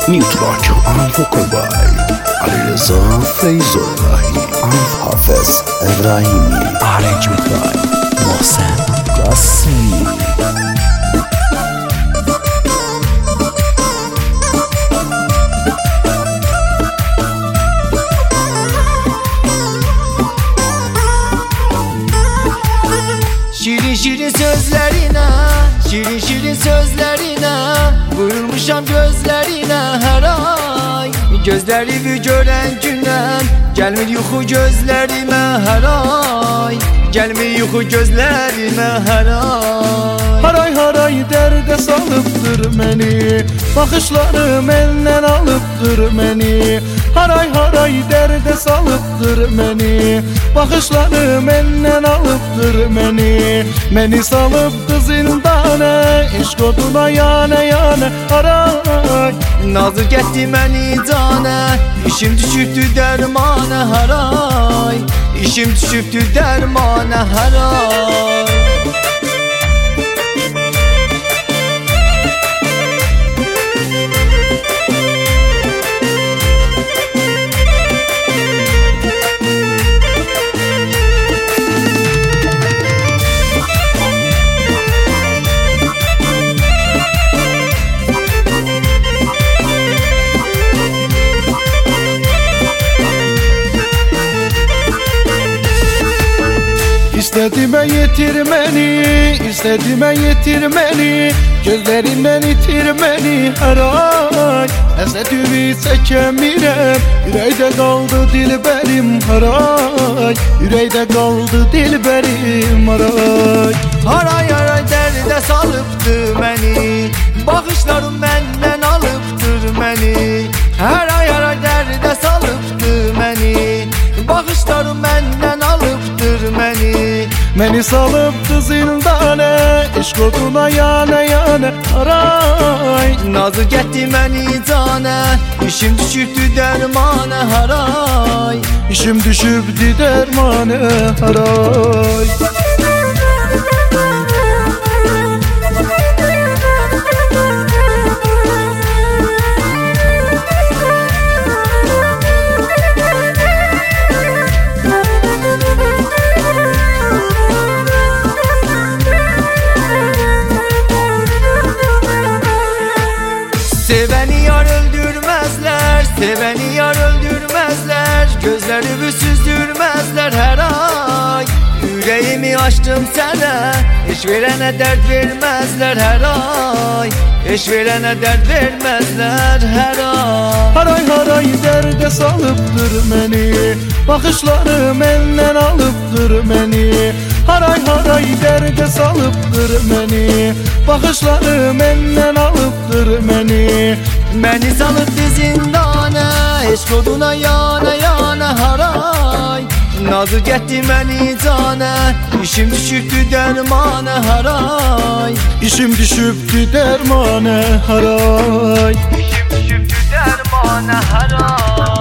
Newtrack and vocal by Alireza Feyzullahi and Hafez Ebrahimi. Arrangement by Mohsen Qasimi. Şirin şirin sözlerine, şirin şirin sözlerine vurulmuşam gözlerine her ay. Gözlerimi gören günden gelmir yuxu gözlerime her ay. Gelmir yuxu gözlerime her ay. Haray haray dərdə salıbdır məni, baxışlarım eldən alıbdır məni. Haray haray dərdə salıbdır məni, baxışlarım eldən alıbdır məni. Məni salıbdı zindana, eşq oduna yana yana haray. Nazır getdi məni cana, işim düşübdü dərmana hər ay. İşim düşübdü dərmana hər ay. İstədimə yetirməni, istədimə yetirməni, gözlərindən itirməni hər ay. Əsədüvi çəkəmirəm, ürəkdə qaldı dilbərim hər ay. Ürəkdə qaldı dilbərim hər ay. Haray haray dərdə salıbdı məni, baxışlarım məndən alıbdır məni. Haray haray dərdə salıbdı məni, baxışlarım məndən alıbdır məni. Məni salıbdı zindana, eşq oduna yana yana haray. Nazı getdi məni cana, işim düşübdü dərmana hər ay. İşim düşübdü dərmana hər ay. Seveni yar öldürmezler, seveni yar öldürmezler. Gözlerimi süzdürmezler her ay. Yüreğimi açtım sana, eş verene dert vermezler her ay. Eş verene dert vermezler her ay. Haray haray dərdə salıbdır məni, baxışlarım eldən alıbdır məni. Haray haray dərdə salıbdır məni, baxışlarım eldən alıbdır məni. Məni salıbdı zindana, eşq oduna yana yana hər ay. Nazı getdi məni cana, işim düşübdü dərmana hər ay. İşim düşübdü dərmana hər ay. İşim düşübdü dərmana hər ay.